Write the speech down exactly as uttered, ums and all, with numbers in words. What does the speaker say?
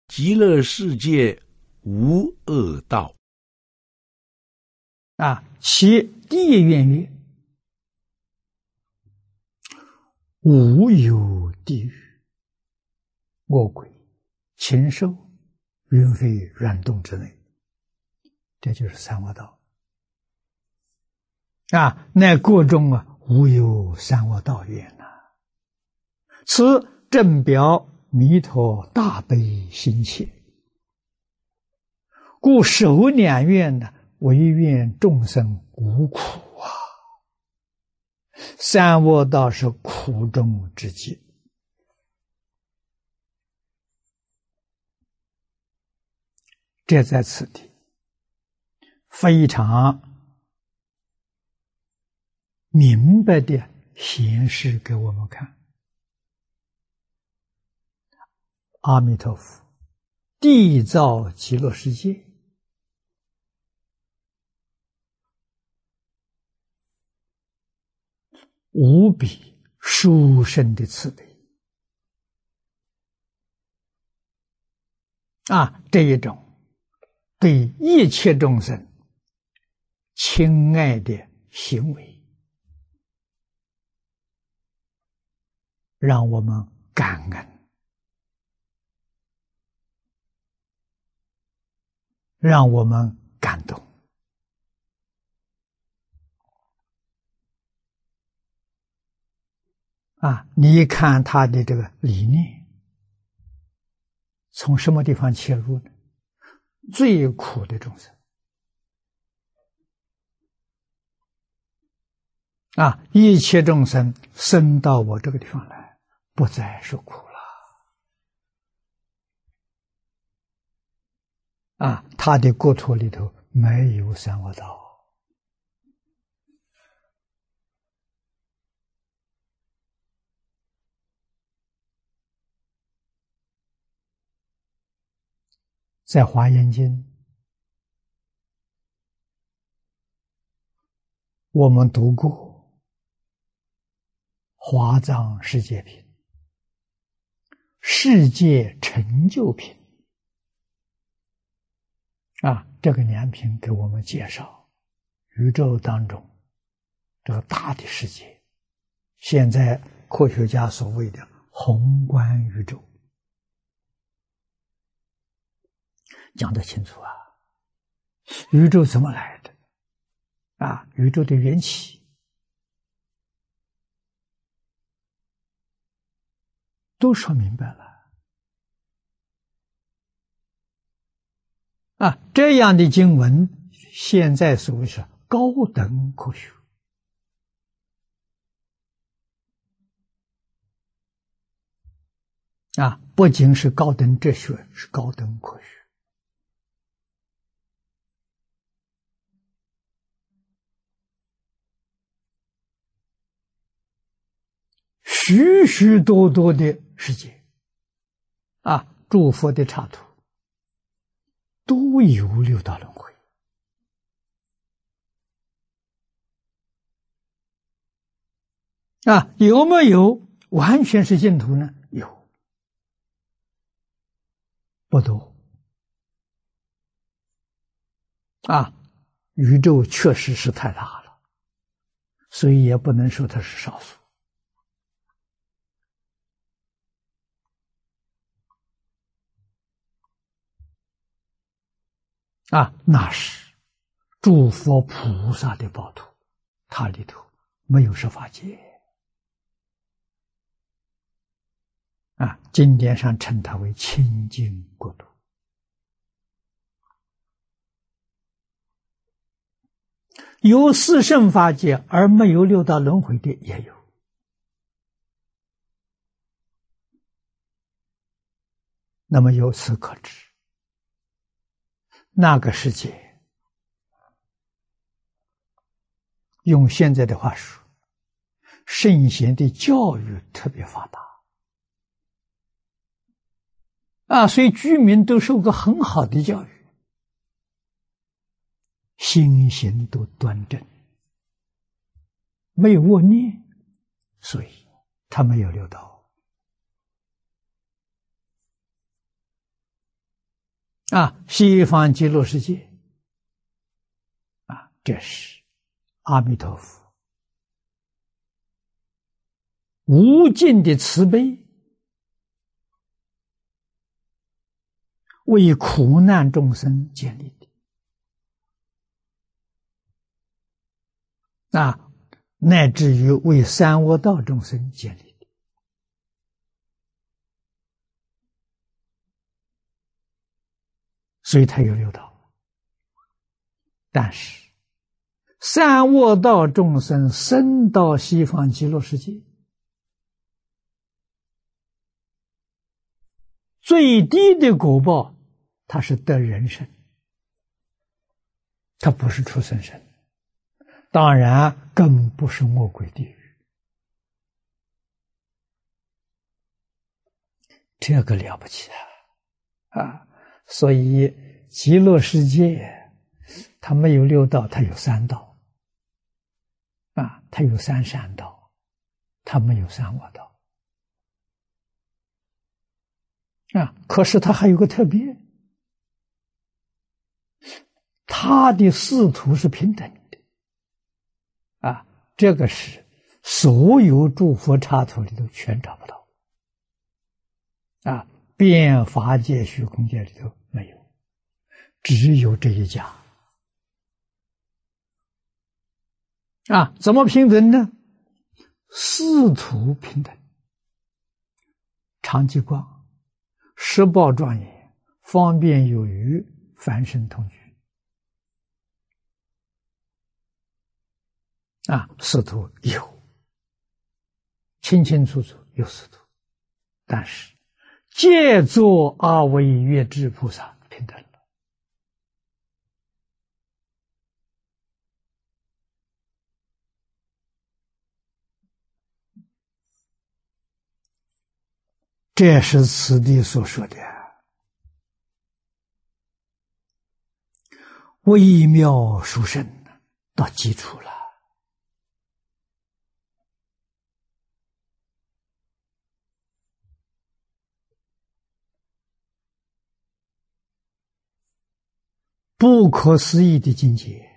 极乐世界无恶道。 啊，其地愿曰：无有地狱、恶鬼、禽兽、云飞软动之内。这就是三恶道。啊，乃国中啊，无有三恶道愿呐、啊。此正表弥陀大悲心切，故首两愿呢，唯愿众生无苦啊。三恶道是苦中之极。这在此地非常明白的显示给我们看。阿弥陀佛缔造极乐世界，无比殊胜的慈悲啊！这一种对一切众生亲爱的行为，让我们感恩，让我们感动。啊，你看他的这个理念，从什么地方切入呢？最苦的众生。啊，一切众生生到我这个地方来，不再受苦了。啊，他的国土里头没有三恶道。在《华严经》，我们读过《华藏世界品》、世界成就品啊，这个两品给我们介绍宇宙当中这个大的世界，现在科学家所谓的宏观宇宙，讲得清楚啊。宇宙怎么来的啊？宇宙的缘起都说明白了啊。这样的经文现在所谓是高等科学啊，不仅是高等哲学，是高等科学。许许多多的世界啊，诸佛的刹土都有六道轮回啊，有没有完全是净土呢？有，不多啊。宇宙确实是太大了，所以也不能说它是少数。啊，那是诸佛菩萨的宝土，它里头没有十法界啊。经典上称它为清净国土。有四圣法界而没有六道轮回的也有。那么由此可知，那个世界，用现在的话说，圣贤的教育特别发达啊，所以居民都受过很好的教育，心行都端正，没有恶念，所以他没有六道啊，西方极乐世界啊，这是阿弥陀佛无尽的慈悲，为苦难众生建立的啊，乃至于为三恶道众生建立的。所以他有六道，但是三恶道众生生到西方极乐世界，最低的果报，他是得人身，他不是畜生身，当然更不是恶鬼地狱。这个了不起啊！啊，所以极乐世界它没有六道，它有三道啊，它有三善道，它没有三恶道啊。可是它还有个特别，它的仕途是平等的啊，这个是所有诸佛刹土里头全找不到啊，遍法界虚空界里头没有，只有这一家啊。怎么平等呢？仕途平等，常寂光，十报庄严，方便有余，凡圣同居啊，仕途有，清清楚楚有仕途，但是借作阿惟越致菩萨平等了。这是此地所说的微妙殊胜到基础了。不可思议的境界，